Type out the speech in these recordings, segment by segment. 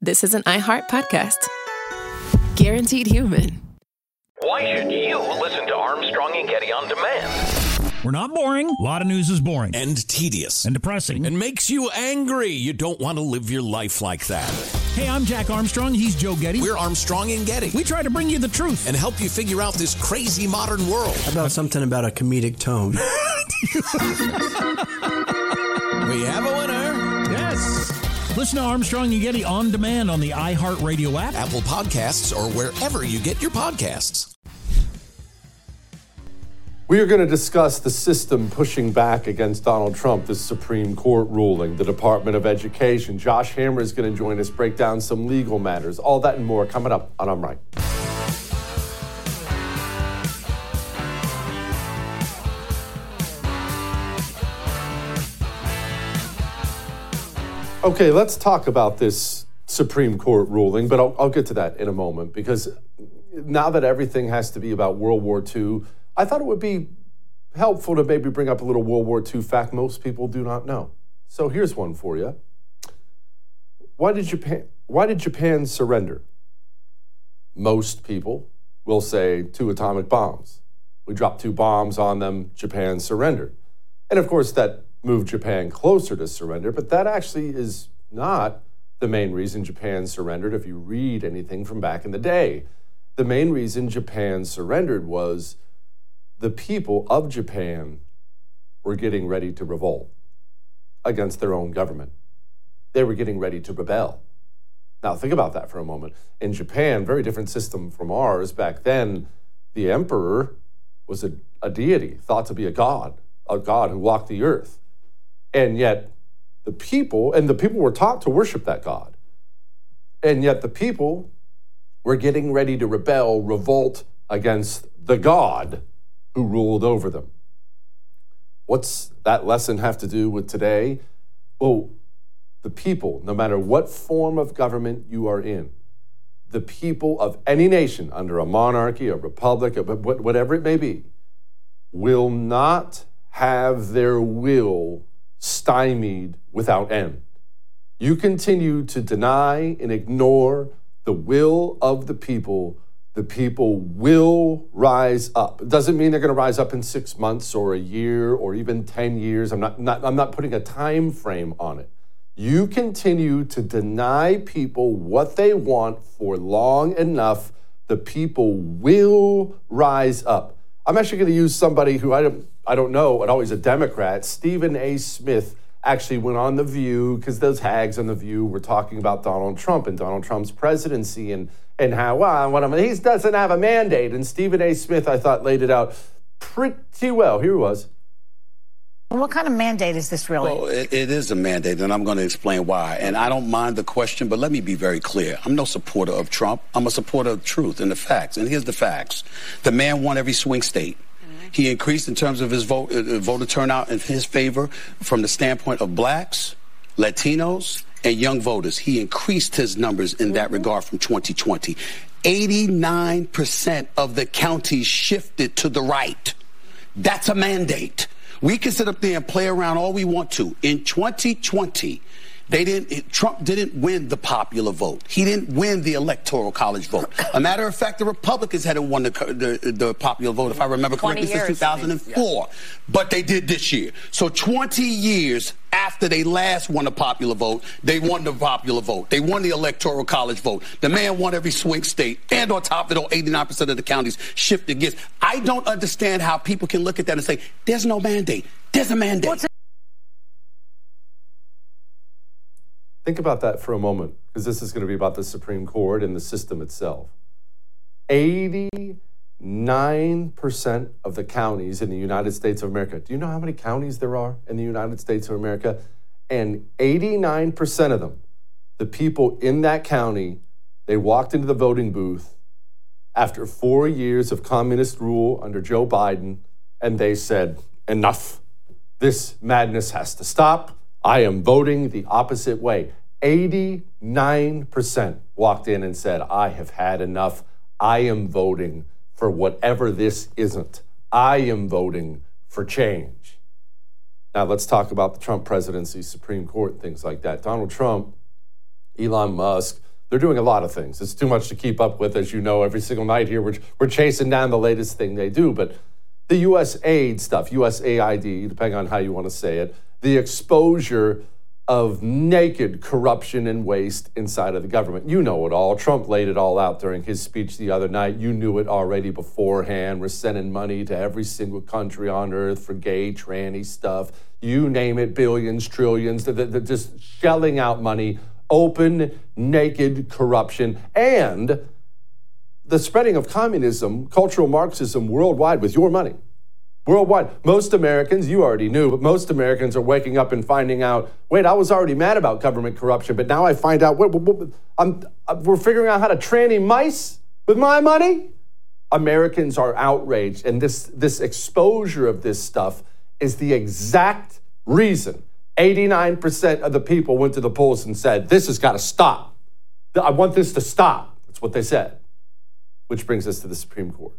this is an iHeart podcast. Guaranteed human. Why should you listen to Armstrong and Getty on demand? We're not boring. A lot of news is boring. And tedious. And depressing. And makes you angry. You don't want to live your life like that. Hey, I'm Jack Armstrong. He's Joe Getty. We're Armstrong and Getty. We try to bring you the truth. And help you figure out this crazy modern world. How about something about a comedic tone? We have a winner. Yes. Listen to Armstrong and Getty on demand on the iHeartRadio app, Apple Podcasts, or wherever you get your podcasts. We are going to discuss the system pushing back against Donald Trump, the Supreme Court ruling, the Department of Education. Josh Hammer is going to join us, break down some legal matters. All that and more coming up on I'm Right. Okay, let's talk about this Supreme Court ruling, but I'll get to that in a moment, because now that everything has to be about World War II, I thought it would be helpful to maybe bring up a little World War II fact most people do not know. So here's one for you. Why did Japan surrender? Most people will say 2 atomic bombs. We dropped 2 bombs on them, Japan surrendered. And of course that moved Japan closer to surrender, but that actually is not the main reason Japan surrendered if you read anything from back in the day. The main reason Japan surrendered was the people of Japan were getting ready to revolt against their own government. They were getting ready to rebel. Now, think about that for a moment. In Japan, very different system from ours. Back then, the emperor was a deity, thought to be a god who walked the earth. And yet, the people were taught to worship that god. And yet, the people were getting ready to revolt against the god who ruled over them. What's that lesson have to do with today? Well, the people, no matter what form of government you are in, the people of any nation under a monarchy, a republic, whatever it may be, will not have their will stymied without end. You continue to deny and ignore the will of the people will rise up. It doesn't mean they're going to rise up in 6 months or a year or even 10 years. I'm not putting a time frame on it. You continue to deny people what they want for long enough, the people will rise up. I'm actually going to use somebody who I don't know, and always a Democrat. Stephen A. Smith actually went on The View, because those hags on The View were talking about Donald Trump and Donald Trump's presidency and how, he doesn't have a mandate. And Stephen A. Smith, I thought, laid it out pretty well. Here he was. What kind of mandate is this really? Well, it is a mandate, and I'm going to explain why. And I don't mind the question, but let me be very clear. I'm no supporter of Trump. I'm a supporter of truth and the facts. And here's the facts. The man won every swing state. He increased in terms of his voter turnout in his favor from the standpoint of blacks, Latinos, and young voters. He increased his numbers in that regard from 2020. 89% of the counties shifted to the right. That's a mandate. We can sit up there and play around all we want to. In 2020, Trump didn't win the popular vote. He didn't win the electoral college vote. A matter of fact, the Republicans hadn't won the popular vote, if I remember correctly, since 2004. Yeah. But they did this year. So 20 years after they last won the popular vote, they won the popular vote. They won the electoral college vote. The man won every swing state. And on top of it, 89% of the counties shifted against. I don't understand how people can look at that and say, there's no mandate. There's a mandate. Think about that for a moment, because this is going to be about the Supreme Court and the system itself. 89% of the counties in the United States of America. Do you know how many counties there are in the United States of America? And 89% of them, the people in that county, they walked into the voting booth after 4 years of communist rule under Joe Biden, and they said, enough. This madness has to stop. I am voting the opposite way. 89% walked in and said, I have had enough. I am voting for whatever this isn't. I am voting for change. Now let's talk about the Trump presidency, Supreme Court, things like that. Donald Trump, Elon Musk, They're doing a lot of things. It's too much to keep up with, as you know, every single night here. We're chasing down the latest thing they do. But the USAID stuff, USAID, depending on how you want to say it, the exposure of naked corruption and waste inside of the government. You know it all. Trump laid it all out during his speech the other night. You knew it already beforehand. We're sending money to every single country on earth for gay, tranny stuff. You name it, billions, trillions. They're just shelling out money, open, naked corruption, and the spreading of communism, cultural Marxism worldwide with your money. Worldwide. Most Americans, you already knew, but most Americans are waking up and finding out, wait, I was already mad about government corruption, but now I find out, we're figuring out how to tranny mice with my money? Americans are outraged, and this exposure of this stuff is the exact reason 89% of the people went to the polls and said, this has got to stop. I want this to stop. That's what they said. Which brings us to the Supreme Court.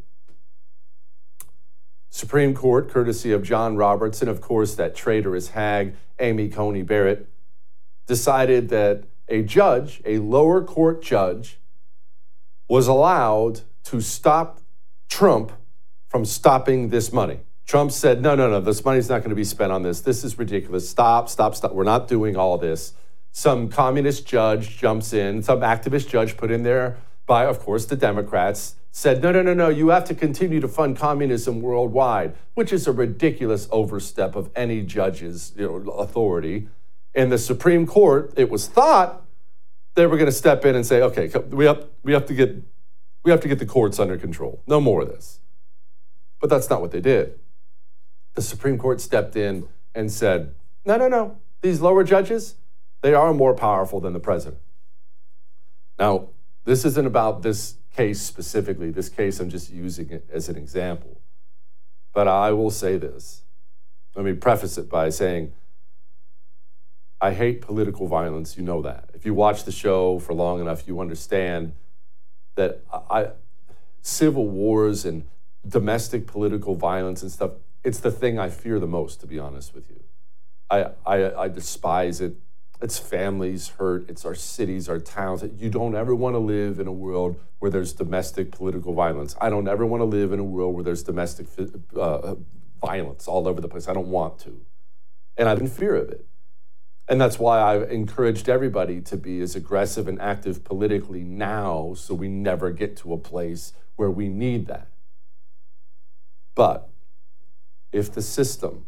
Supreme Court, courtesy of John Roberts, and of course that traitorous hag, Amy Coney Barrett, decided that a judge, a lower court judge, was allowed to stop Trump from stopping this money. Trump said, no, this money's not going to be spent on this. This is ridiculous. Stop. We're not doing all this. Some communist judge jumps in, some activist judge put in there by, of course, the Democrats, said, no, you have to continue to fund communism worldwide, which is a ridiculous overstep of any judge's authority. In the Supreme Court, it was thought they were going to step in and say, okay, we have to get the courts under control. No more of this. But that's not what they did. The Supreme Court stepped in and said, no, these lower judges, they are more powerful than the president. Now, this isn't about this case specifically. This case, I'm just using it as an example. But I will say this. Let me preface it by saying, I hate political violence. You know that. If you watch the show for long enough, you understand that civil wars and domestic political violence and stuff, it's the thing I fear the most, to be honest with you. I despise it. It's families hurt. It's our cities, our towns. You don't ever want to live in a world where there's domestic political violence. I don't ever want to live in a world where there's domestic violence all over the place. I don't want to. And I'm in fear of it. And that's why I've encouraged everybody to be as aggressive and active politically now, so we never get to a place where we need that. But if the system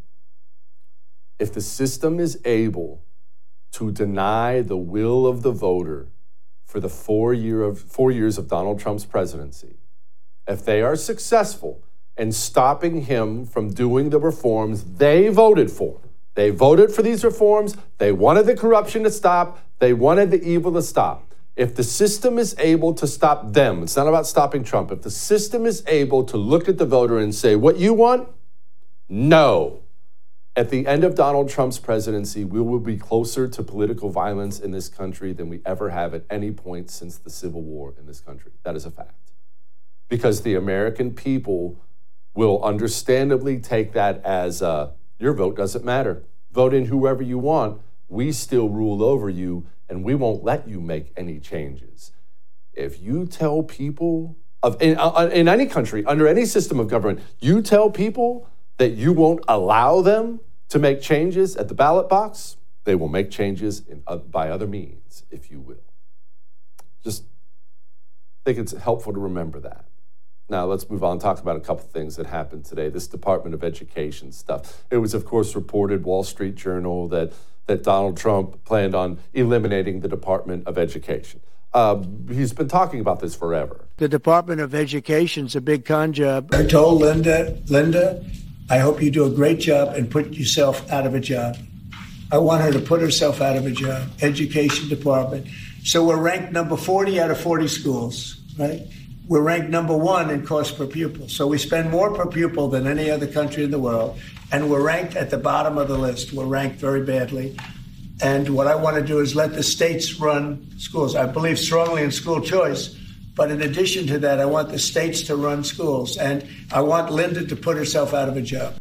is able to deny the will of the voter for the 4 years of Donald Trump's presidency, if they are successful in stopping him from doing the reforms they voted for, they voted for these reforms, they wanted the corruption to stop, they wanted the evil to stop. If the system is able to stop them, it's not about stopping Trump, if the system is able to look at the voter and say, what you want? No. At the end of Donald Trump's presidency, we will be closer to political violence in this country than we ever have at any point since the Civil War in this country. That is a fact. Because the American people will understandably take that as your vote doesn't matter. Vote in whoever you want. We still rule over you, and we won't let you make any changes. If you tell people in any country, under any system of government, you tell people that you won't allow them to make changes at the ballot box, they will make changes by other means, if you will. Just think it's helpful to remember that. Now, let's move on and talk about a couple things that happened today. This Department of Education stuff. It was, of course, reported, Wall Street Journal, that Donald Trump planned on eliminating the Department of Education. He's been talking about this forever. The Department of Education's a big con job. I told Linda, I hope you do a great job and put yourself out of a job. I want her to put herself out of a job. Education Department. So we're ranked number 40 out of 40 schools, right? We're ranked number 1 in cost per pupil. So we spend more per pupil than any other country in the world. And we're ranked at the bottom of the list. We're ranked very badly. And what I want to do is let the states run schools. I believe strongly in school choice. But in addition to that, I want the states to run schools. And I want Linda to put herself out of a job.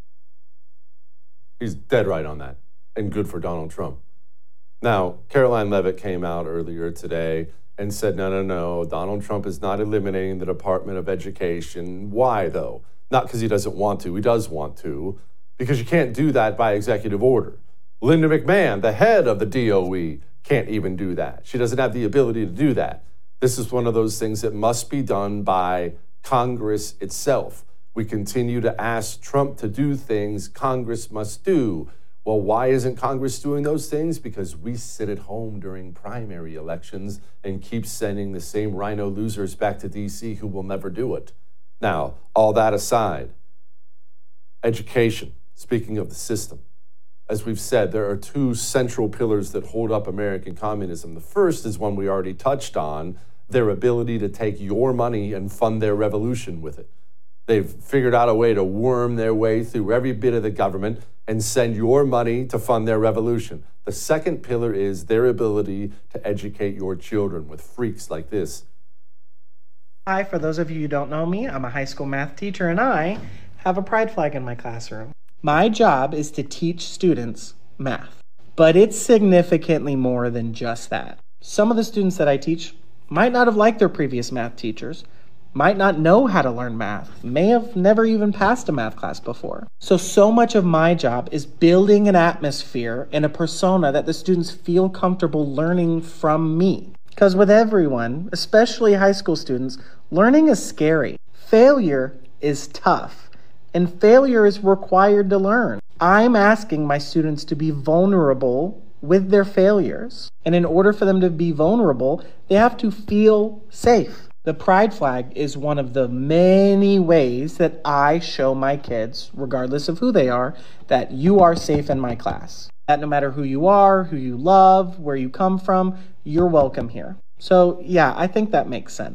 He's dead right on that. And good for Donald Trump. Now, Caroline Leavitt came out earlier today and said, no, Donald Trump is not eliminating the Department of Education. Why, though? Not because he doesn't want to. He does want to, because you can't do that by executive order. Linda McMahon, the head of the DOE, can't even do that. She doesn't have the ability to do that. This is one of those things that must be done by Congress itself. We continue to ask Trump to do things Congress must do. Well, why isn't Congress doing those things? Because we sit at home during primary elections and keep sending the same rhino losers back to D.C. who will never do it. Now, all that aside, education, speaking of the system, as we've said, there are two central pillars that hold up American communism. The first is one we already touched on, their ability to take your money and fund their revolution with it. They've figured out a way to worm their way through every bit of the government and send your money to fund their revolution. The second pillar is their ability to educate your children with freaks like this. Hi, for those of you who don't know me, I'm a high school math teacher and I have a pride flag in my classroom. My job is to teach students math, but it's significantly more than just that. Some of the students that I teach might not have liked their previous math teachers, might not know how to learn math, may have never even passed a math class before. So much of my job is building an atmosphere and a persona that the students feel comfortable learning from me. Because with everyone, especially high school students, learning is scary. Failure is tough, and failure is required to learn. I'm asking my students to be vulnerable with their failures. And in order for them to be vulnerable, they have to feel safe. The pride flag is one of the many ways that I show my kids, regardless of who they are, that you are safe in my class. That no matter who you are, who you love, where you come from, you're welcome here. So yeah, I think that makes sense.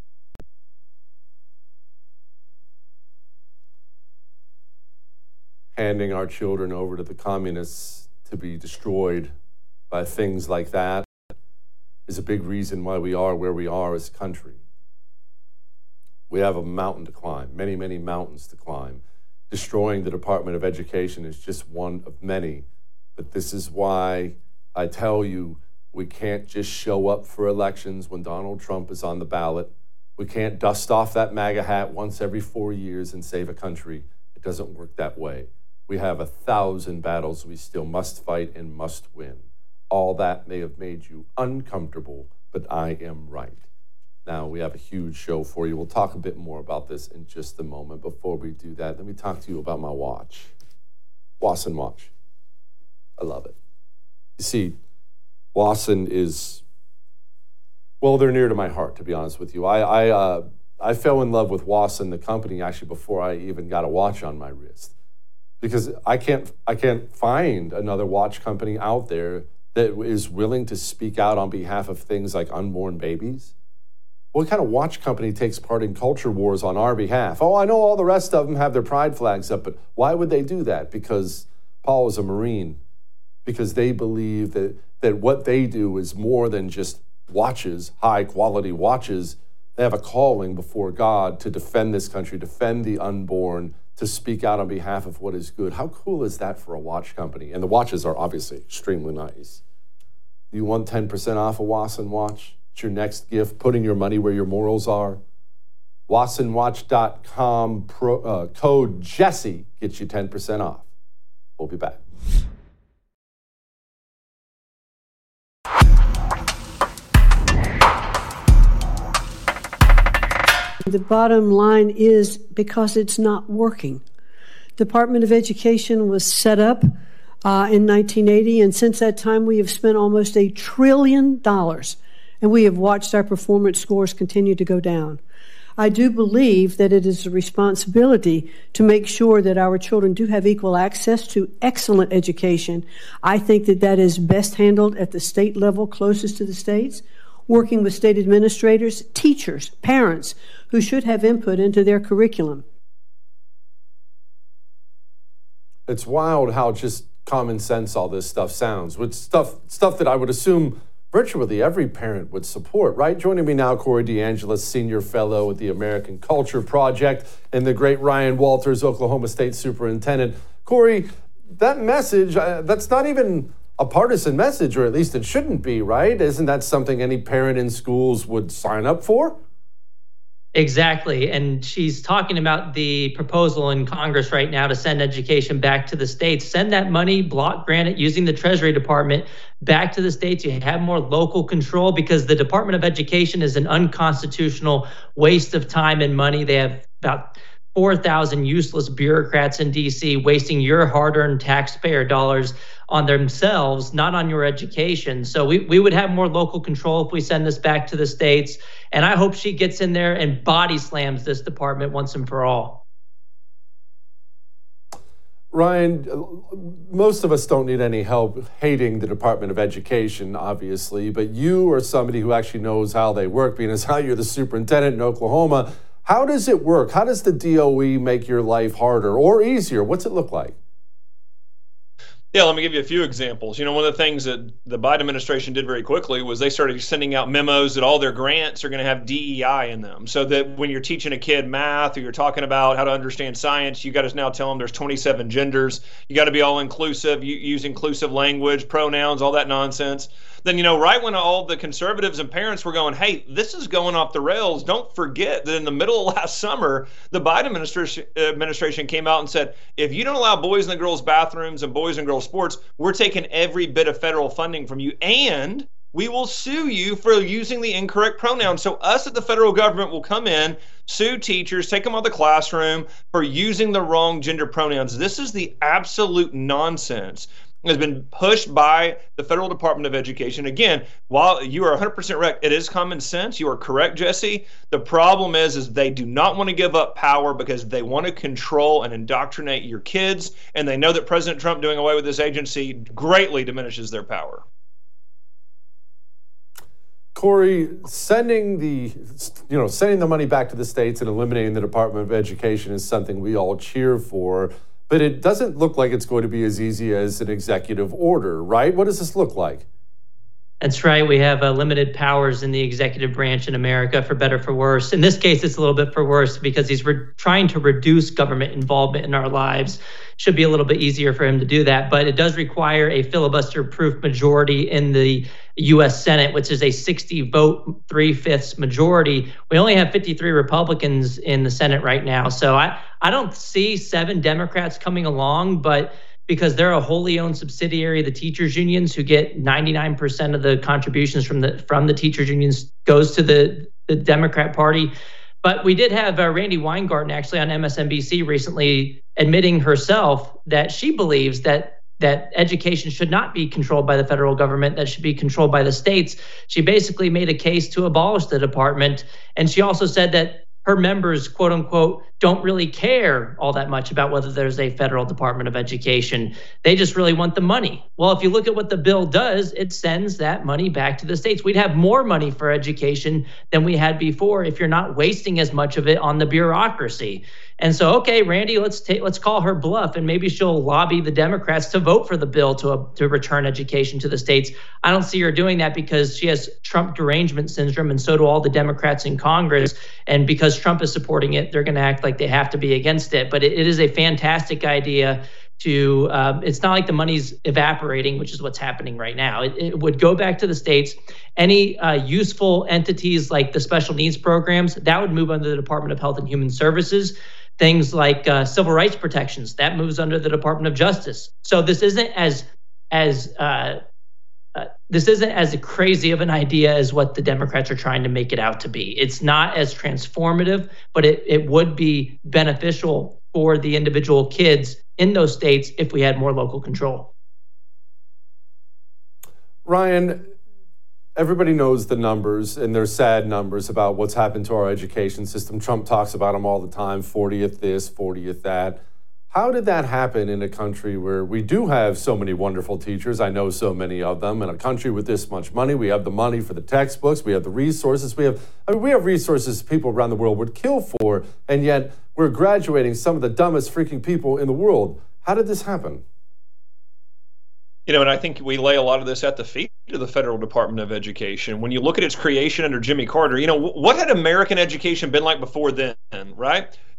Handing our children over to the communists to be destroyed by things like that is a big reason why we are where we are as a country. We have a mountain to climb, many, many mountains to climb. Destroying the Department of Education is just one of many. But this is why I tell you, we can't just show up for elections when Donald Trump is on the ballot. We can't dust off that MAGA hat once every 4 years and save a country. It doesn't work that way. We have 1,000 battles we still must fight and must win. All that may have made you uncomfortable, but I am right. Now, we have a huge show for you. We'll talk a bit more about this in just a moment. Before we do that, let me talk to you about my watch. Wasson watch. I love it. You see, Wasson is, well, they're near to my heart, to be honest with you. I fell in love with Wasson, the company, actually, before I even got a watch on my wrist. Because I can't find another watch company out there that is willing to speak out on behalf of things like unborn babies. What kind of watch company takes part in culture wars on our behalf? Oh, I know all the rest of them have their pride flags up, but why would they do that? Because Paul is a Marine. Because they believe that what they do is more than just watches, high-quality watches. They have a calling before God to defend this country, defend the unborn, to speak out on behalf of what is good. How cool is that for a watch company? And the watches are obviously extremely nice. You want 10% off a Wasson watch? It's your next gift, putting your money where your morals are. WassonWatch.com code Jesse gets you 10% off. We'll be back. The bottom line is because it's not working. Department of Education was set up in 1980, and since that time we have spent almost $1 trillion, and we have watched our performance scores continue to go down. I do believe that it is a responsibility to make sure that our children do have equal access to excellent education. I think that that is best handled at the state level, closest to the states, working with state administrators, teachers, parents, who should have input into their curriculum. It's wild how just common sense all this stuff sounds. With stuff that I would assume virtually every parent would support, right? Joining me now, Corey DeAngelis, Senior Fellow at the American Culture Project, and the great Ryan Walters, Oklahoma State Superintendent. Corey, that message, that's not even a partisan message, or at least it shouldn't be, right? Isn't that something any parent in schools would sign up for? Exactly. And she's talking about the proposal in Congress right now to send education back to the states. Send that money, block grant it using the Treasury Department back to the states. You have more local control because the Department of Education is an unconstitutional waste of time and money. They have about 4,000 useless bureaucrats in D.C. wasting your hard-earned taxpayer dollars on themselves, not on your education. So we would have more local control if we send this back to the states. And I hope she gets in there and body slams this department once and for all. Ryan, most of us don't need any help hating the Department of Education, obviously, but you are somebody who actually knows how they work, being as how you're the superintendent in Oklahoma. How does it work? How does the DOE make your life harder or easier? What's it look like? Yeah, let me give you a few examples. One of the things that the Biden administration did very quickly was they started sending out memos that all their grants are going to have DEI in them. So that when you're teaching a kid math or you're talking about how to understand science, you got to now tell them there's 27 genders. You got to be all inclusive, use inclusive language, pronouns, all that nonsense. Then, right when all the conservatives and parents were going, hey, this is going off the rails, don't forget that in the middle of last summer, the Biden administration came out and said, if you don't allow boys in the girls' bathrooms and boys and girls' sports, we're taking every bit of federal funding from you, and we will sue you for using the incorrect pronouns. So us at the federal government will come in, sue teachers, take them out of the classroom for using the wrong gender pronouns. This is the absolute nonsense has been pushed by the Federal Department of Education. Again, while you are 100% correct, it is common sense. You are correct, Jesse. The problem is they do not want to give up power because they want to control and indoctrinate your kids, and they know that President Trump doing away with this agency greatly diminishes their power. Corey, sending the money back to the states and eliminating the Department of Education is something we all cheer for. But it doesn't look like it's going to be as easy as an executive order, right? What does this look like? That's right. We have limited powers in the executive branch in America, for better, for worse. In this case, it's a little bit for worse because he's trying to reduce government involvement in our lives. Should be a little bit easier for him to do that. But it does require a filibuster-proof majority in the U.S. Senate, which is a 60-vote, 3/5 majority. We only have 53 Republicans in the Senate right now. So I don't see 7 Democrats coming along, but because they're a wholly owned subsidiary of the teachers unions who get 99% of the contributions from the teachers unions goes to the Democrat Party. But we did have Randi Weingarten actually on MSNBC recently admitting herself that she believes that education should not be controlled by the federal government, that should be controlled by the states. She basically made a case to abolish the department. And she also said that her members, quote unquote, don't really care all that much about whether there's a federal Department of Education. They just really want the money. Well, if you look at what the bill does, it sends that money back to the states. We'd have more money for education than we had before if you're not wasting as much of it on the bureaucracy. And so, okay, Randi, let's call her bluff, and maybe she'll lobby the Democrats to vote for the bill to return education to the states. I don't see her doing that because she has Trump derangement syndrome, and so do all the Democrats in Congress. And because Trump is supporting it, they're going to act like they have to be against it. But it is a fantastic idea to, it's not like the money's evaporating, which is what's happening right now. It would go back to the states. Any useful entities like the special needs programs, that would move under the Department of Health and Human Services. Things like civil rights protections, that moves under the Department of Justice. So this isn't as crazy of an idea as what the Democrats are trying to make it out to be. It's not as transformative, but it would be beneficial for the individual kids in those states if we had more local control. Ryan, everybody knows the numbers, and they're sad numbers about what's happened to our education system. Trump talks about them all the time, 40th this, 40th that. How did that happen in a country where we do have so many wonderful teachers? I know so many of them. In a country with this much money, we have the money for the textbooks, we have the resources, we have resources people around the world would kill for, and yet we're graduating some of the dumbest freaking people in the world. How did this happen? And I think we lay a lot of this at the feet of the Federal Department of Education. When you look at its creation under Jimmy Carter, what had American education been like before then, right?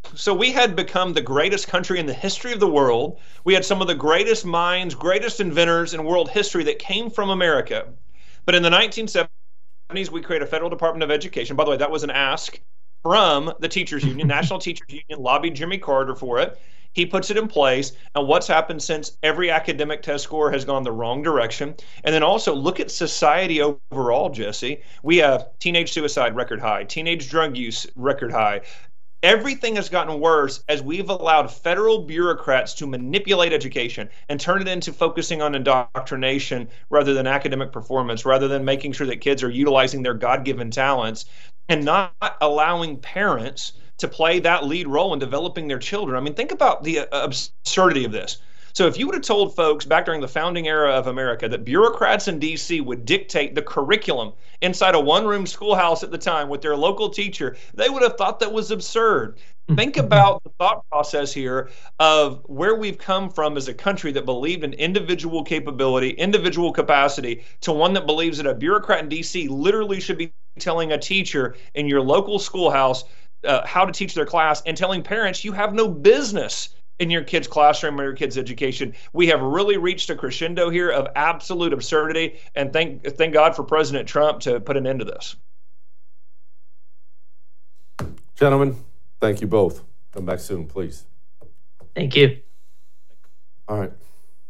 So we had become the greatest country in the history of the world. We had some of the greatest minds, greatest inventors in world history that came from America. But in the 1970s, we created a federal Department of Education. By the way, that was an ask from the teachers union. National Teachers Union lobbied Jimmy Carter for it. He puts it in place. And what's happened since? Every academic test score has gone the wrong direction. And then also look at society overall, Jesse. We have teenage suicide record high, teenage drug use record high. Everything has gotten worse as we've allowed federal bureaucrats to manipulate education and turn it into focusing on indoctrination rather than academic performance, rather than making sure that kids are utilizing their God-given talents and not allowing parents to play that lead role in developing their children. I mean, think about the absurdity of this. So if you would have told folks back during the founding era of America that bureaucrats in D.C. would dictate the curriculum inside a one-room schoolhouse at the time with their local teacher, they would have thought that was absurd. Think about the thought process here of where we've come from as a country that believed in individual capability, individual capacity, to one that believes that a bureaucrat in D.C. literally should be telling a teacher in your local schoolhouse how to teach their class and telling parents you have no business in your kid's classroom or your kid's education. We have really reached a crescendo here of absolute absurdity, and thank God for President Trump to put an end to this. Gentlemen, thank you both. Come back soon, please. Thank you. All right.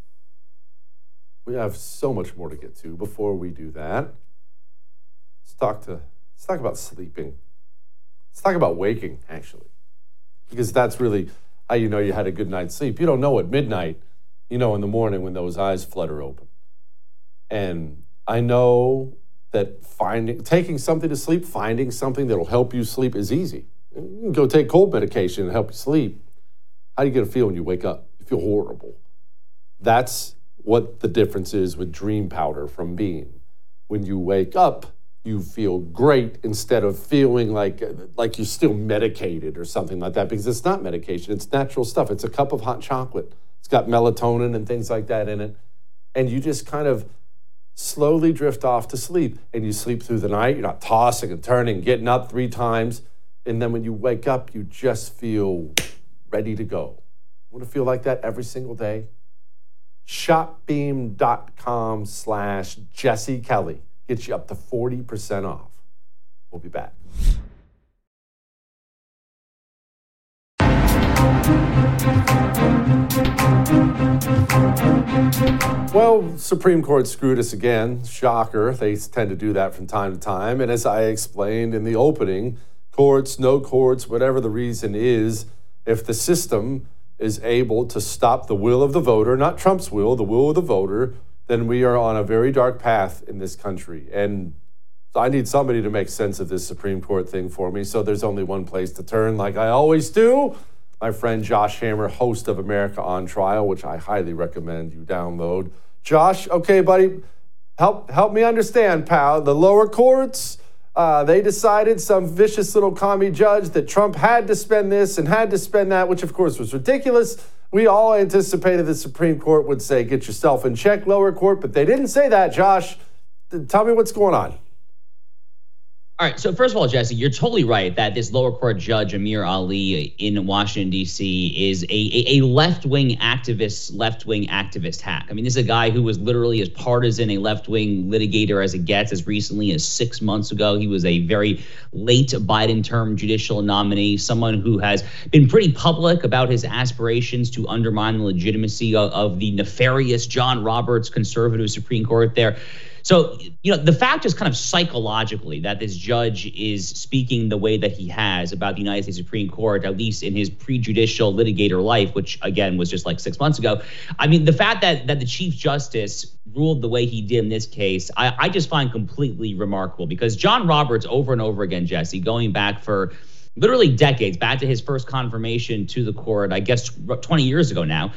We have so much more to get to. Before we do that, let's talk about sleeping. Let's talk about waking, actually, because that's really how you know you had a good night's sleep. You don't know at midnight, you know in the morning when those eyes flutter open. And I know that taking something to sleep, finding something that'll help you sleep is easy. You can go take cold medication and help you sleep. How do you get a feel when you wake up? You feel horrible. That's what the difference is with dream powder from Beam. When you wake up, you feel great instead of feeling like you're still medicated or something like that, because it's not medication. It's natural stuff. It's a cup of hot chocolate. It's got melatonin and things like that in it. And you just kind of slowly drift off to sleep. And you sleep through the night. You're not tossing and turning, getting up 3 times. And then when you wake up, you just feel ready to go. Want to feel like that every single day? Shopbeam.com/Jesse Kelly. Gets you up to 40% off. We'll be back. Well, Supreme Court screwed us again. Shocker. They tend to do that from time to time. And as I explained in the opening, courts, no courts, whatever the reason is, if the system is able to stop the will of the voter, not Trump's will, the will of the voter, then we are on a very dark path in this country. And I need somebody to make sense of this Supreme Court thing for me. So there's only one place to turn, like I always do. My friend Josh Hammer, host of America on Trial, which I highly recommend you download. Josh, okay, buddy, help me understand, pal. The lower courts, they decided, some vicious little commie judge, that Trump had to spend this and had to spend that, which of course was ridiculous. We all anticipated the Supreme Court would say, get yourself in check, lower court, but they didn't say that, Josh. Tell me what's going on. All right. So first of all, Jesse, you're totally right that this lower court judge, Amir Ali in Washington, D.C., is a left-wing activist hack. I mean, this is a guy who was literally as partisan a left-wing litigator as it gets. As recently as 6 months ago, he was a very late Biden term judicial nominee, someone who has been pretty public about his aspirations to undermine the legitimacy of the nefarious John Roberts conservative Supreme Court there. So, the fact is kind of psychologically that this judge is speaking the way that he has about the United States Supreme Court, at least in his prejudicial litigator life, which, again, was just like 6 months ago. I mean, the fact that the Chief Justice ruled the way he did in this case, I just find completely remarkable, because John Roberts over and over again, Jesse, going back for literally decades, back to his first confirmation to the court, I guess 20 years ago now,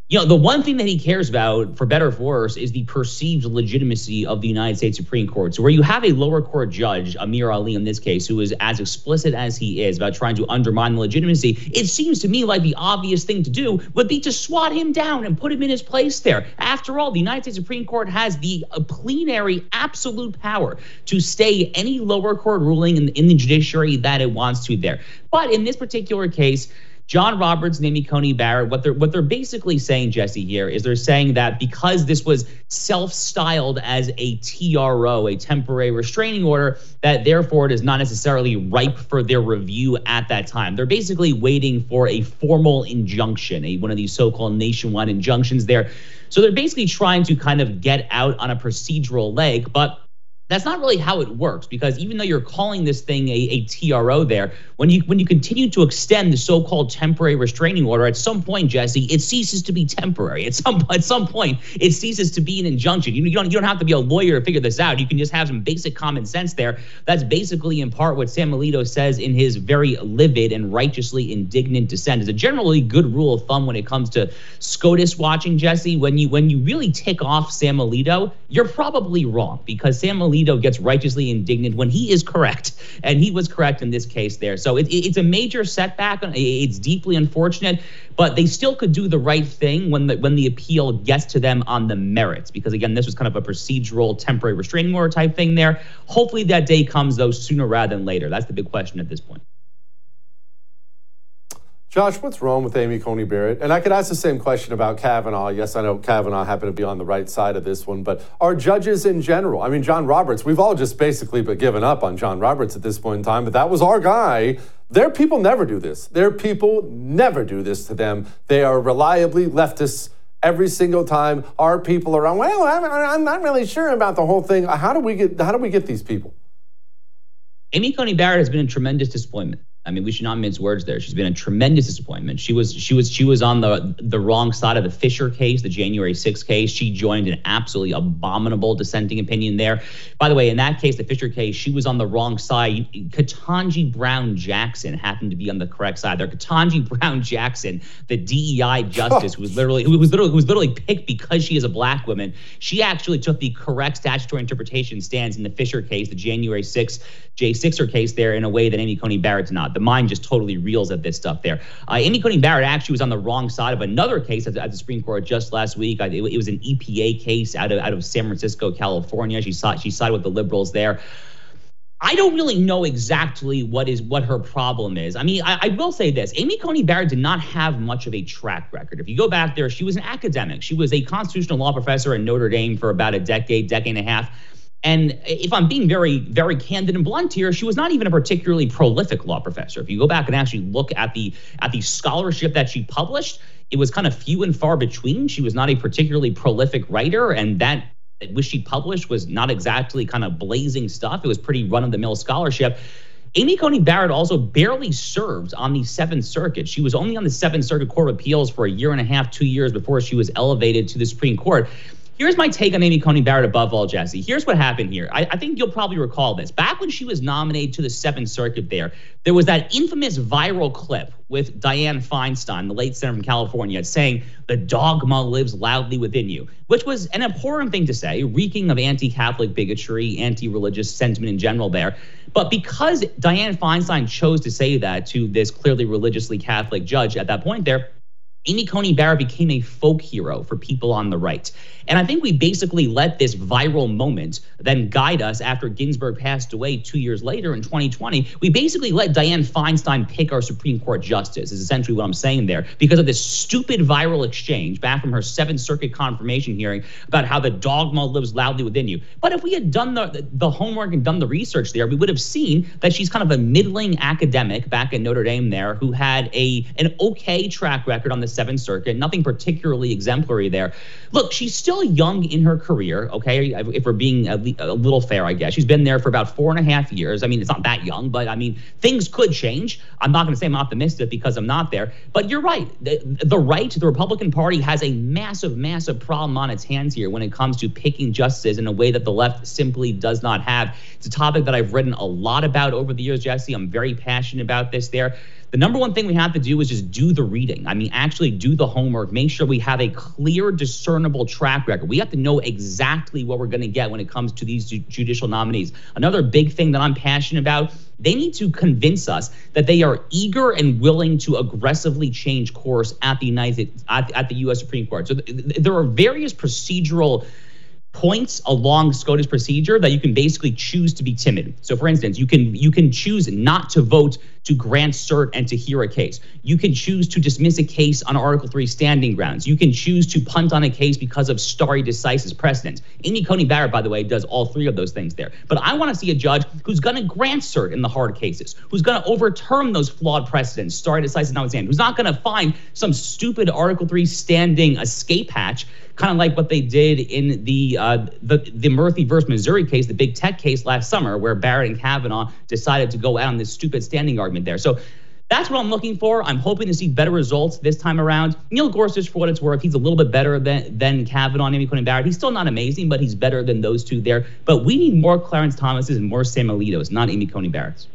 You know, the one thing that he cares about, for better or for worse, is the perceived legitimacy of the United States Supreme Court. So where you have a lower court judge, Amir Ali in this case, who is as explicit as he is about trying to undermine the legitimacy, it seems to me like the obvious thing to do would be to swat him down and put him in his place there. After all, the United States Supreme Court has the plenary absolute power to stay any lower court ruling in the judiciary that it wants to there. But in this particular case, John Roberts and Amy Coney Barrett, what they're basically saying, Jesse, here is they're saying that because this was self-styled as a TRO, a temporary restraining order, that therefore it is not necessarily ripe for their review at that time. They're basically waiting for a formal injunction, one of these so-called nationwide injunctions there. So they're basically trying to kind of get out on a procedural leg, but that's not really how it works, because even though you're calling this thing a TRO there, when you continue to extend the so-called temporary restraining order, at some point, Jesse, it ceases to be temporary. At some point, it ceases to be an injunction. You don't have to be a lawyer to figure this out. You can just have some basic common sense there. That's basically in part what Sam Alito says in his very livid and righteously indignant dissent. It's a generally good rule of thumb when it comes to SCOTUS watching, Jesse. When you really tick off Sam Alito, you're probably wrong, because Sam Alito gets righteously indignant when he is correct, and he was correct in this case there. So it's a major setback. It's deeply unfortunate, but they still could do the right thing when the appeal gets to them on the merits, because again, this was kind of a procedural temporary restraining order type thing there. Hopefully that day comes, though, sooner rather than later. That's the big question at this point. Josh, what's wrong with Amy Coney Barrett? And I could ask the same question about Kavanaugh. Yes, I know Kavanaugh happened to be on the right side of this one, but are judges in general? I mean, John Roberts, we've all just basically given up on John Roberts at this point in time, but that was our guy. Their people never do this. Their people never do this to them. They are reliably leftists every single time. Our people are on, well, I'm not really sure about the whole thing. How do we get these people? Amy Coney Barrett has been a tremendous disappointment. I mean, we should not mince words there. She's been a tremendous disappointment. She was on the wrong side of the Fisher case, the January 6th case. She joined an absolutely abominable dissenting opinion there. By the way, in that case, the Fisher case, she was on the wrong side. Ketanji Brown Jackson happened to be on the correct side there. Ketanji Brown Jackson, the DEI justice, who was literally picked because she is a black woman. She actually took the correct statutory interpretation stance in the Fisher case, the January 6th J6er case there, in a way that Amy Coney Barrett did not. The mind just totally reels at this stuff there. Amy Coney Barrett actually was on the wrong side of another case at the Supreme Court just last week. It was an EPA case out of San Francisco, California. She sided with the liberals there. I don't really know exactly what her problem is. I mean, I will say this. Amy Coney Barrett did not have much of a track record. If you go back there, she was an academic. She was a constitutional law professor at Notre Dame for about a decade and a half. And if I'm being very, very candid and blunt here, she was not even a particularly prolific law professor. If you go back and actually look at the scholarship that she published, it was kind of few and far between. She was not a particularly prolific writer, and that which she published was not exactly kind of blazing stuff. It was pretty run-of-the-mill scholarship. Amy Coney Barrett also barely served on the Seventh Circuit. She was only on the Seventh Circuit Court of Appeals for a year and a half, 2 years before she was elevated to the Supreme Court. Here's my take on Amy Coney Barrett above all, Jesse. Here's what happened here. I think you'll probably recall this. Back when she was nominated to the Seventh Circuit there was that infamous viral clip with Dianne Feinstein, the late senator from California, saying, "The dogma lives loudly within you," which was an abhorrent thing to say, reeking of anti-Catholic bigotry, anti-religious sentiment in general there. But because Dianne Feinstein chose to say that to this clearly religiously Catholic judge at that point there, Amy Coney Barrett became a folk hero for people on the right. And I think we basically let this viral moment then guide us after Ginsburg passed away 2 years later in 2020. We basically let Dianne Feinstein pick our Supreme Court justice, is essentially what I'm saying there, because of this stupid viral exchange back from her Seventh Circuit confirmation hearing about how the dogma lives loudly within you. But if we had done the homework and done the research there, we would have seen that she's kind of a middling academic back at Notre Dame there who had an okay track record on the Seventh Circuit, nothing particularly exemplary there. Look, she's still young in her career, okay, if we're being a little fair, I guess. She's been there for about 4.5 years. I mean, it's not that young, but I mean, things could change. I'm not going to say I'm optimistic because I'm not there, but you're right. The right, the Republican Party has a massive, massive problem on its hands here when it comes to picking justices in a way that the left simply does not have. It's a topic that I've written a lot about over the years, Jesse. I'm very passionate about this there. The number one thing we have to do is just do the reading. I mean, actually do the homework. Make sure we have a clear, discernible track record. We have to know exactly what we're going to get when it comes to these judicial nominees. Another big thing that I'm passionate about, they need to convince us that they are eager and willing to aggressively change course at the U.S. Supreme Court. So there are various procedural points along SCOTUS procedure that you can basically choose to be timid. So for instance, you can choose not to vote to grant cert and to hear a case. You can choose to dismiss a case on Article 3 standing grounds. You can choose to punt on a case because of stare decisis precedents. Amy Coney Barrett, by the way, does all three of those things there. But I want to see a judge who's going to grant cert in the hard cases, who's going to overturn those flawed precedents, stare decisis notwithstanding, who's not going to find some stupid Article 3 standing escape hatch, kind of like what they did in the Murphy versus Missouri case, the big tech case last summer, where Barrett and Kavanaugh decided to go out on this stupid standing argument there. So that's what I'm looking for. I'm hoping to see better results this time around. Neil Gorsuch, for what it's worth, he's a little bit better than Kavanaugh and Amy Coney Barrett. He's still not amazing, but he's better than those two there. But we need more Clarence Thomases and more Sam Alitos, not Amy Coney Barretts.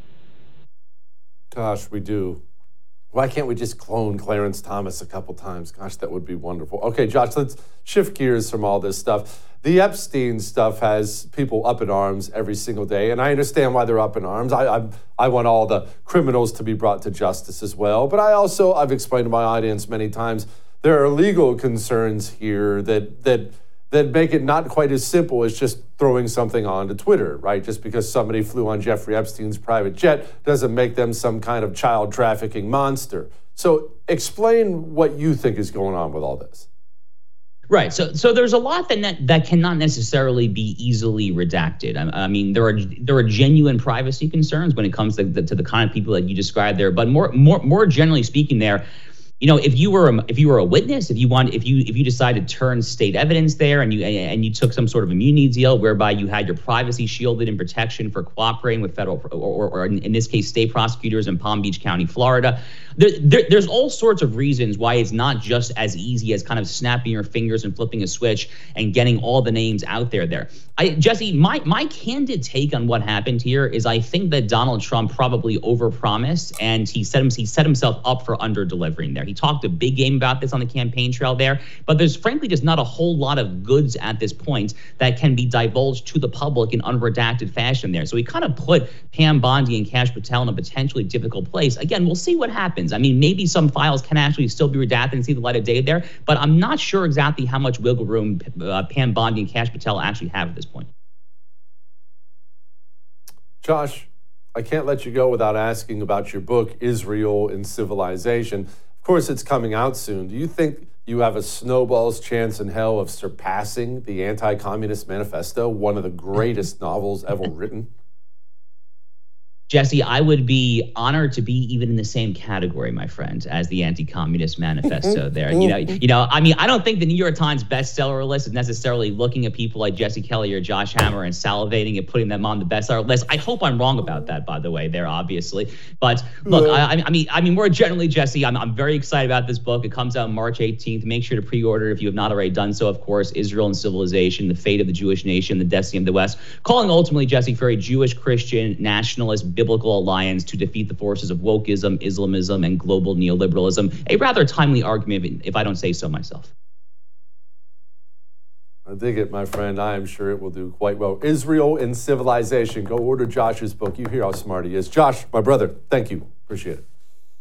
Gosh, we do. Why can't we just clone Clarence Thomas a couple times? Gosh, that would be wonderful. Okay, Josh, let's shift gears from all this stuff. The Epstein stuff has people up in arms every single day, and I understand why they're up in arms. I want all the criminals to be brought to justice as well, but I've explained to my audience many times, there are legal concerns here that make it not quite as simple as just throwing something onto Twitter, right? Just because somebody flew on Jeffrey Epstein's private jet doesn't make them some kind of child trafficking monster. So explain what you think is going on with all this. Right. So there's a lot that cannot necessarily be easily redacted. I mean, there are genuine privacy concerns when it comes to the kind of people that you described there. But more generally speaking, there, you know, if you were a witness, if you decided to turn state evidence there, and you took some sort of immunity deal whereby you had your privacy shielded in protection for cooperating with federal or in this case state prosecutors in Palm Beach County, Florida, there's all sorts of reasons why it's not just as easy as kind of snapping your fingers and flipping a switch and getting all the names out there. Jesse, my candid take on what happened here is I think that Donald Trump probably overpromised, and he set himself up for under-delivering there. He talked a big game about this on the campaign trail there, but there's frankly just not a whole lot of goods at this point that can be divulged to the public in unredacted fashion there. So he kind of put Pam Bondi and Kash Patel in a potentially difficult place. Again, we'll see what happens. I mean, maybe some files can actually still be redacted and see the light of day there, but I'm not sure exactly how much wiggle room Pam Bondi and Kash Patel actually have at this point. Josh, I can't let you go without asking about your book, Israel in Civilization. Of course, it's coming out soon. Do you think you have a snowball's chance in hell of surpassing the Anti-Communist Manifesto, one of the greatest novels ever written? Jesse, I would be honored to be even in the same category, my friend, as the Anti-Communist Manifesto there. You know, I mean, I don't think the New York Times bestseller list is necessarily looking at people like Jesse Kelly or Josh Hammer and salivating and putting them on the bestseller list. I hope I'm wrong about that, by the way, there, obviously. But look, I mean, more generally, Jesse, I'm very excited about this book. It comes out March 18th. Make sure to pre-order if you have not already done so, of course. Israel and Civilization, the fate of the Jewish nation, the destiny of the West. Calling ultimately, Jesse, for a Jewish, Christian, nationalist, biblical alliance to defeat the forces of wokeism, Islamism, and global neoliberalism. A rather timely argument, if I don't say so myself. I dig it, my friend. I am sure it will do quite well. Israel in Civilization. Go order Josh's book. You hear how smart he is. Josh, my brother, thank you. Appreciate it.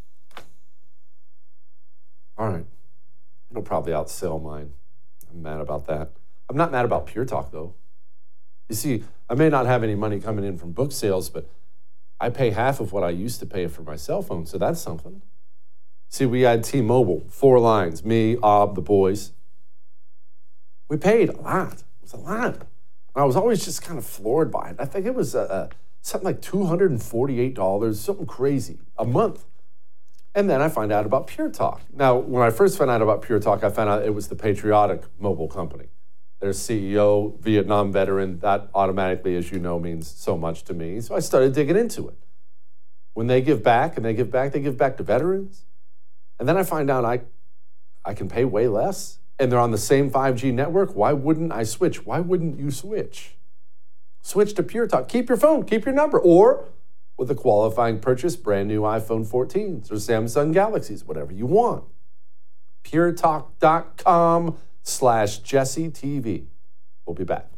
All right. It'll probably outsell mine. I'm mad about that. I'm not mad about Pure Talk, though. You see, I may not have any money coming in from book sales, but I pay half of what I used to pay for my cell phone, so that's something. See, we had T-Mobile, 4 lines, me, Ob, the boys. We paid a lot. It was a lot. And I was always just kind of floored by it. I think it was something like $248, something crazy, a month. And then I find out about Pure Talk. Now, when I first found out about Pure Talk, I found out it was the patriotic mobile company. Their CEO, Vietnam veteran, that automatically, as you know, means so much to me. So I started digging into it. When they give back, they give back to veterans. And then I find out I can pay way less, and they're on the same 5G network. Why wouldn't I switch? Why wouldn't you switch? Switch to Pure Talk. Keep your phone, keep your number. Or with a qualifying purchase, brand new iPhone 14s or Samsung Galaxies, whatever you want. puretalk.com/JesseTV. We'll be back.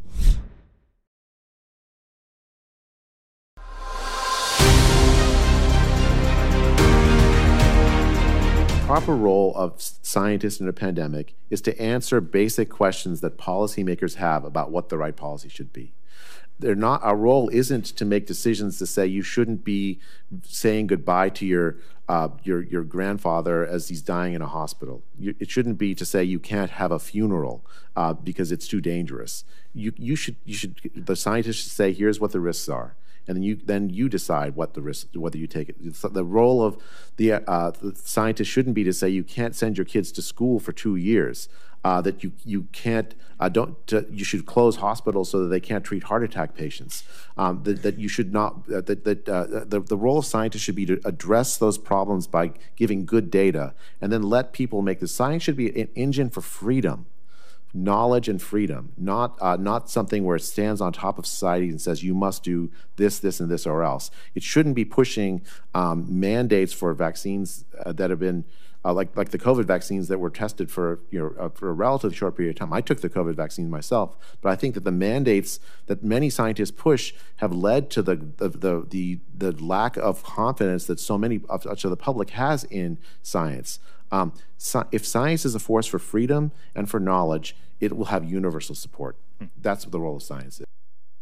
Proper role of scientists in a pandemic is to answer basic questions that policymakers have about what the right policy should be. Our role isn't to make decisions to say you shouldn't be saying goodbye to your grandfather as he's dying in a hospital. It shouldn't be to say you can't have a funeral because it's too dangerous. The scientists should say, here's what the risks are. And then you decide what the risk, whether you take it. The role of the scientist shouldn't be to say you can't send your kids to school for 2 years. That you can't you should close hospitals so that they can't treat heart attack patients. That you should not. The role of scientists should be to address those problems by giving good data, and then let people make the science should be an engine for freedom. Knowledge and freedom, not something where it stands on top of society and says you must do this, this, and this, or else. It shouldn't be pushing mandates for vaccines that have been like the COVID vaccines that were tested for a relatively short period of time. I took the COVID vaccine myself, but I think that the mandates that many scientists push have led to the lack of confidence that so many of the public has in science. If science is a force for freedom and for knowledge, it will have universal support. That's what the role of science is.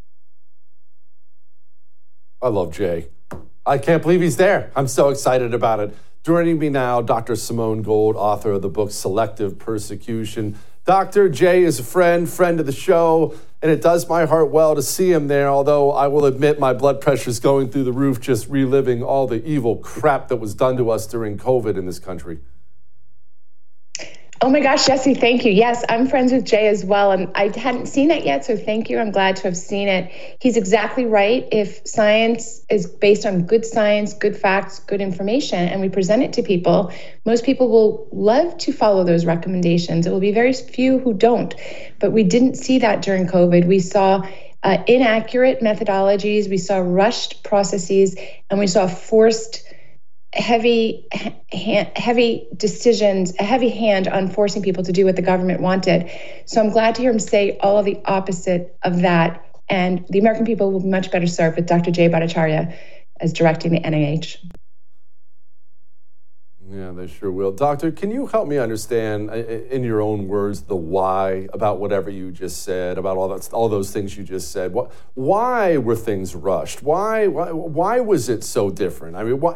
I love Jay. I can't believe he's there. I'm so excited about it. Joining me now, Dr. Simone Gold, author of the book Selective Persecution. Dr. Jay is a friend of the show, and it does my heart well to see him there, although I will admit my blood pressure is going through the roof just reliving all the evil crap that was done to us during COVID in this country. Oh my gosh, Jesse, thank you. Yes, I'm friends with Jay as well, and I hadn't seen that yet, so thank you. I'm glad to have seen it. He's exactly right. If science is based on good science, good facts, good information, and we present it to people, most people will love to follow those recommendations. It will be very few who don't, but we didn't see that during COVID. We saw inaccurate methodologies, we saw rushed processes, and we saw forced heavy decisions, a heavy hand on forcing people to do what the government wanted. So I'm glad to hear him say all of the opposite of that. And the American people will be much better served with Dr. Jay Bhattacharya as directing the NIH. Yeah, they sure will. Doctor, can you help me understand, in your own words, the why about whatever you just said, about all those things you just said? Why were things rushed? Why was it so different? I mean,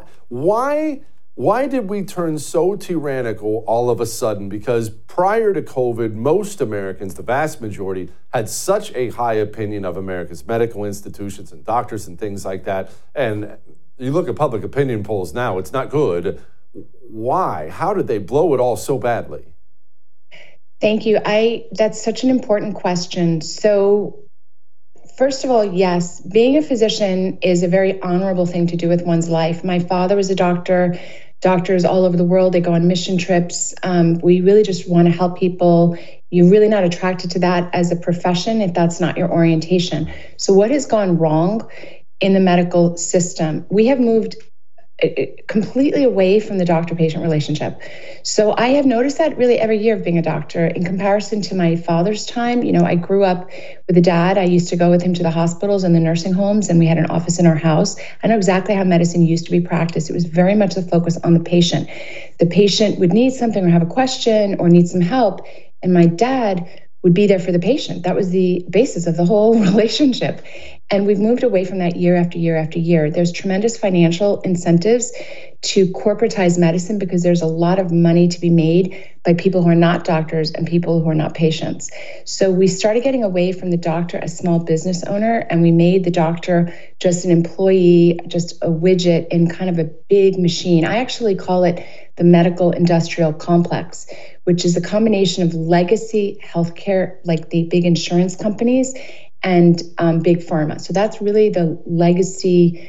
why did we turn so tyrannical all of a sudden? Because prior to COVID, most Americans, the vast majority, had such a high opinion of America's medical institutions and doctors and things like that. And you look at public opinion polls now, it's not good. Why? How did they blow it all so badly? Thank you. That's such an important question. So, first of all, yes, being a physician is a very honorable thing to do with one's life. My father was a doctor. Doctors all over the world, they go on mission trips. We really just want to help people. You're really not attracted to that as a profession if that's not your orientation. So what has gone wrong in the medical system? We have moved completely away from the doctor-patient relationship. So I have noticed that really every year of being a doctor in comparison to my father's time. You know, I grew up with a dad. I used to go with him to the hospitals and the nursing homes, and we had an office in our house. I know exactly how medicine used to be practiced. It was very much the focus on the patient. The patient would need something or have a question or need some help, and my dad would be there for the patient. That was the basis of the whole relationship. And we've moved away from that year after year after year. There's tremendous financial incentives to corporatize medicine because there's a lot of money to be made by people who are not doctors and people who are not patients. So we started getting away from the doctor as small business owner, and we made the doctor just an employee, just a widget in kind of a big machine. I actually call it the medical industrial complex, which is a combination of legacy healthcare, like the big insurance companies, and big pharma. So that's really the legacy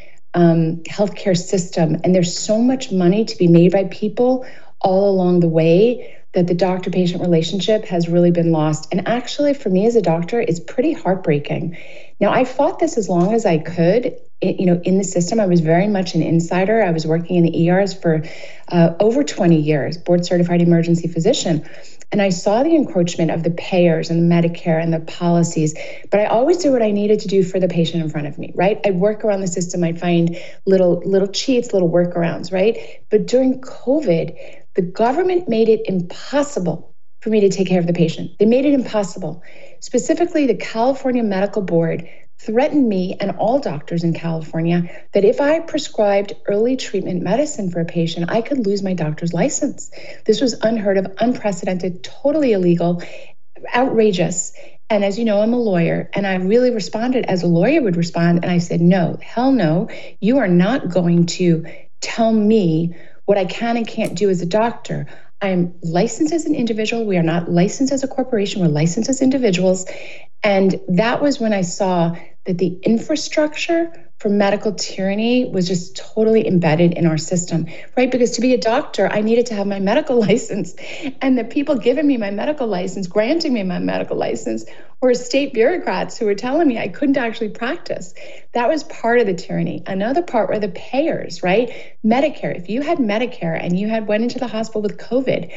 healthcare system. And there's so much money to be made by people all along the way that the doctor-patient relationship has really been lost. And actually, for me as a doctor, it's pretty heartbreaking. Now, I fought this as long as I could. In the system, I was very much an insider. I was working in the ERs for over 20 years, board-certified emergency physician. And I saw the encroachment of the payers and the Medicare and the policies, but I always did what I needed to do for the patient in front of me, right? I'd work around the system. I'd find little cheats, little workarounds, right? But during COVID, the government made it impossible for me to take care of the patient. They made it impossible. Specifically, the California Medical Board threatened me and all doctors in California that if I prescribed early treatment medicine for a patient, I could lose my doctor's license. This was unheard of, unprecedented, totally illegal, outrageous. And as you know, I'm a lawyer, and I really responded as a lawyer would respond. And I said, no, hell no, you are not going to tell me what I can and can't do as a doctor. I'm licensed as an individual. We are not licensed as a corporation. We're licensed as individuals. And that was when I saw that the infrastructure for medical tyranny was just totally embedded in our system, right? Because to be a doctor, I needed to have my medical license. And the people giving me my medical license, granting me my medical license, were state bureaucrats who were telling me I couldn't actually practice. That was part of the tyranny. Another part were the payers, right? Medicare. If you had Medicare and you went into the hospital with COVID,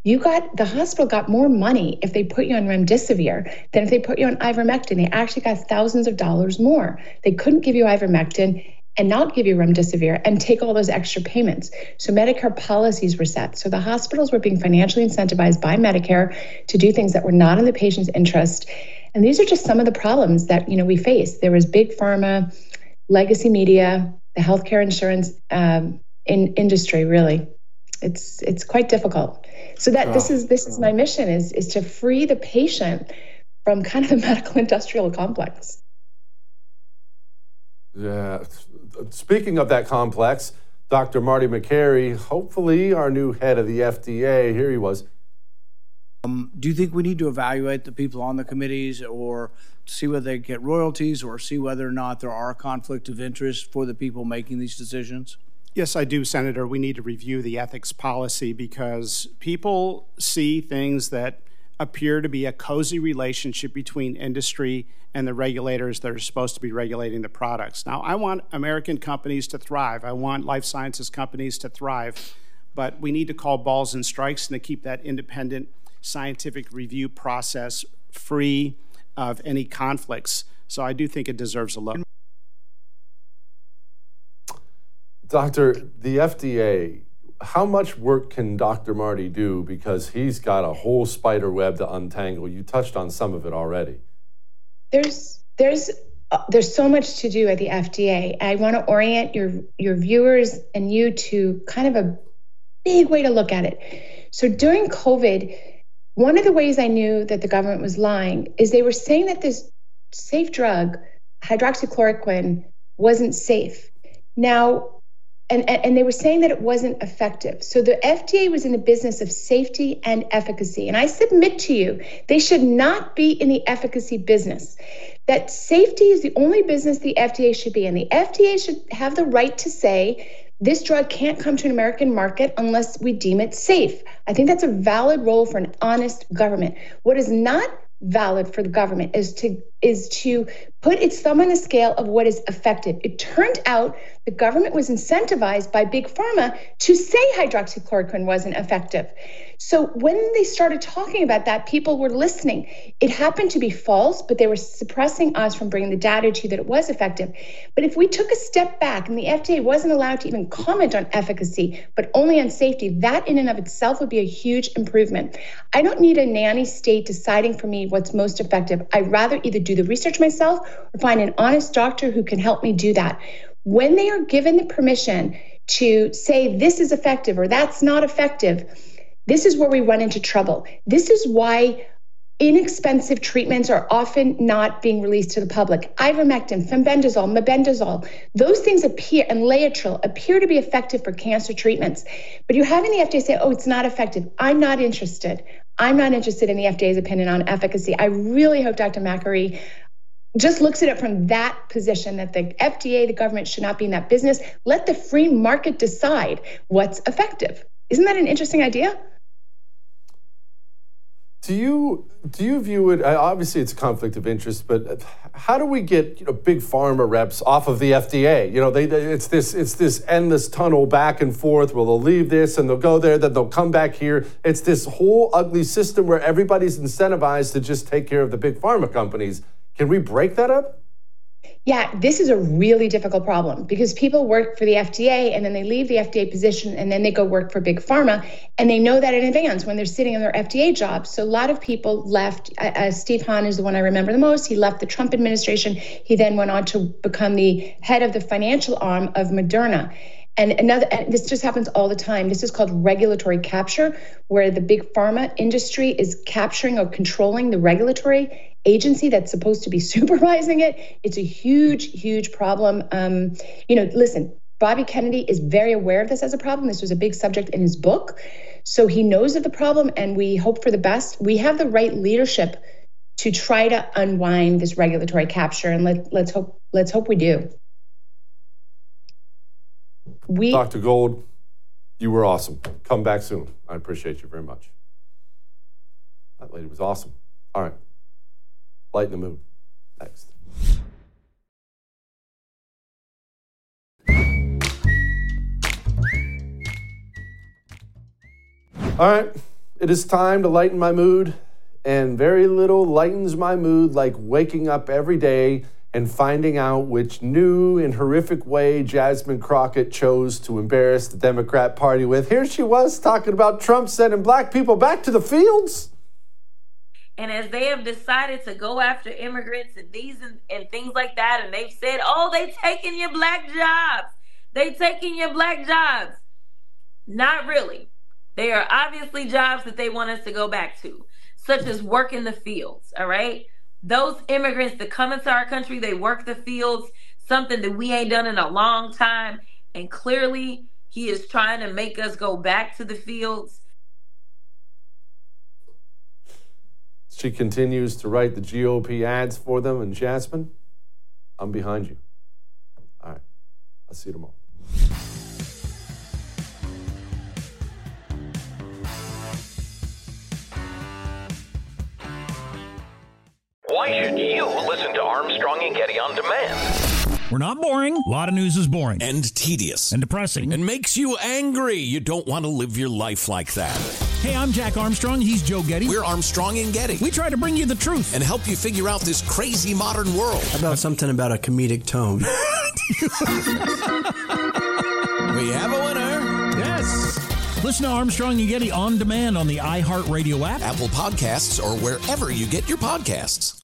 the hospital got more money if they put you on remdesivir than if they put you on ivermectin. They actually got thousands of dollars more. They couldn't give you ivermectin and not give you remdesivir and take all those extra payments. So Medicare policies were set. So the hospitals were being financially incentivized by Medicare to do things that were not in the patient's interest. And these are just some of the problems that we face. There was big pharma, legacy media, the healthcare insurance industry. Really, it's quite difficult. So that this is my mission is to free the patient from kind of the medical industrial complex. Yeah. Speaking of that complex, Dr. Marty Makary, hopefully our new head of the FDA, here he was. Do you think we need to evaluate the people on the committees or see whether they get royalties or see whether or not there are conflict of interest for the people making these decisions? Yes, I do, Senator. We need to review the ethics policy because people see things that appear to be a cozy relationship between industry and the regulators that are supposed to be regulating the products. Now, I want American companies to thrive. I want life sciences companies to thrive, but we need to call balls and strikes and to keep that independent scientific review process free of any conflicts. So I do think it deserves a look. Doctor, the FDA, how much work can Dr. Marty do? Because he's got a whole spider web to untangle. You touched on some of it already. There's so much to do at the FDA. I want to orient your viewers and you to kind of a big way to look at it. So during COVID, one of the ways I knew that the government was lying is they were saying that this safe drug, hydroxychloroquine, wasn't safe. Now, and they were saying that it wasn't effective. So the FDA was in the business of safety and efficacy. And I submit to you, they should not be in the efficacy business. That safety is the only business the FDA should be in. The FDA should have the right to say, this drug can't come to an American market unless we deem it safe. I think that's a valid role for an honest government. What is not valid for the government is to put its thumb on the scale of what is effective. It turned out the government was incentivized by big pharma to say hydroxychloroquine wasn't effective. So when they started talking about that, people were listening. It happened to be false, but they were suppressing us from bringing the data to that it was effective. But if we took a step back and the FDA wasn't allowed to even comment on efficacy, but only on safety, that in and of itself would be a huge improvement. I don't need a nanny state deciding for me what's most effective. I'd rather either do the research myself or find an honest doctor who can help me do that. When they are given the permission to say this is effective or that's not effective, this is where we run into trouble. This is why inexpensive treatments are often not being released to the public. Ivermectin, fenbendazole, mebendazole, those things appear, and Laetrile appear to be effective for cancer treatments. But you're having the FDA say, oh, it's not effective. I'm not interested. I'm not interested in the FDA's opinion on efficacy. I really hope Dr. Makary just looks at it from that position, that the FDA, the government, should not be in that business. Let the free market decide what's effective. Isn't that an interesting idea? Do you view it? Obviously, it's a conflict of interest, but how do we get big pharma reps off of the FDA? It's this endless tunnel back and forth. Well, they'll leave this and they'll go there, then they'll come back here. It's this whole ugly system where everybody's incentivized to just take care of the big pharma companies. Can we break that up? Yeah, this is a really difficult problem because people work for the FDA and then they leave the FDA position and then they go work for big pharma, and they know that in advance when they're sitting on their FDA jobs. So a lot of people left. Steve Hahn is the one I remember the most. He left the Trump administration. He then went on to become the head of the financial arm of Moderna. And this just happens all the time. This is called regulatory capture, where the big pharma industry is capturing or controlling the regulatory agency that's supposed to be supervising it. It's a huge, huge problem. Listen, Bobby Kennedy is very aware of this as a problem. This was a big subject in his book. So he knows of the problem, and we hope for the best. We have the right leadership to try to unwind this regulatory capture, and let's hope we do. Dr. Gold, you were awesome. Come back soon. I appreciate you very much. That lady was awesome. All right. Lighten the mood. Next. All right. It is time to lighten my mood, and very little lightens my mood like waking up every day and finding out which new and horrific way Jasmine Crockett chose to embarrass the Democrat Party with. Here she was talking about Trump sending black people back to the fields. And as they have decided to go after immigrants and things like that, and they've said, oh, they taking your black jobs. They taking your black jobs. Not really. They are obviously jobs that they want us to go back to, such as work in the fields, all right? Those immigrants that come into our country, they work the fields, something that we ain't done in a long time. And clearly, he is trying to make us go back to the fields. She continues to write the GOP ads for them. And Jasmine, I'm behind you. All right. I'll see you tomorrow. Why should you listen to Armstrong and Getty on demand? We're not boring. A lot of news is boring. And tedious. And depressing. And makes you angry. You don't want to live your life like that. Hey, I'm Jack Armstrong. He's Joe Getty. We're Armstrong and Getty. We try to bring you the truth. And help you figure out this crazy modern world. How about something about a comedic tone? We have a winner. Yes. Listen to Armstrong and Getty on demand on the iHeartRadio app, Apple Podcasts, or wherever you get your podcasts.